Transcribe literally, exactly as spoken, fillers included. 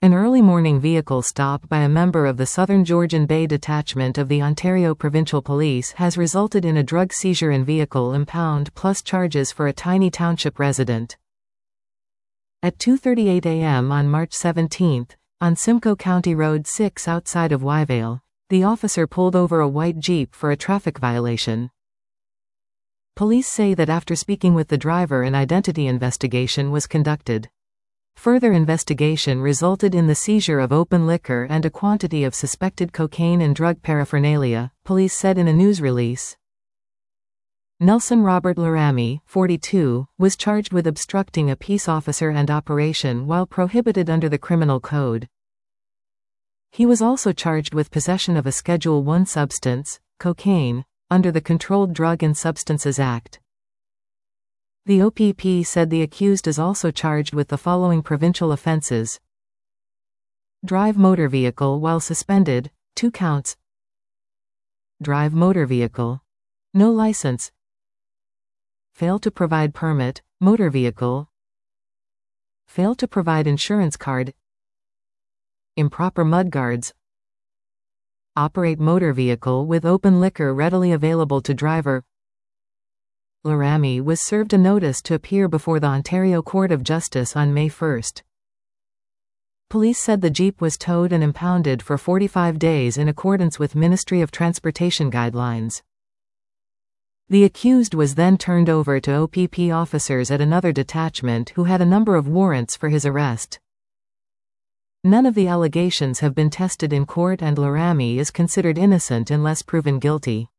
An early morning vehicle stop by a member of the Southern Georgian Bay Detachment of the Ontario Provincial Police has resulted in a drug seizure and vehicle impound plus charges for a Tiny Township resident. At two thirty-eight a m on March seventeenth, on Simcoe County Road six outside of Wyvale, the officer pulled over a white Jeep for a traffic violation. Police say that after speaking with the driver, an identity investigation was conducted. Further investigation resulted in the seizure of open liquor and a quantity of suspected cocaine and drug paraphernalia, police said in a news release. Nelson Robert Laramie, forty-two, was charged with obstructing a peace officer and operation while prohibited under the Criminal Code. He was also charged with possession of a Schedule one substance, cocaine, under the Controlled Drug and Substances Act. The O P P said the accused is also charged with the following provincial offences: drive motor vehicle while suspended, two counts; drive motor vehicle, no license; fail to provide permit, motor vehicle; fail to provide insurance card; improper mudguards; operate motor vehicle with open liquor readily available to driver. Laramie was served a notice to appear before the Ontario Court of Justice on May first. Police said the Jeep was towed and impounded for forty-five days in accordance with Ministry of Transportation guidelines. The accused was then turned over to O P P officers at another detachment who had a number of warrants for his arrest. None of the allegations have been tested in court and Laramie is considered innocent unless proven guilty.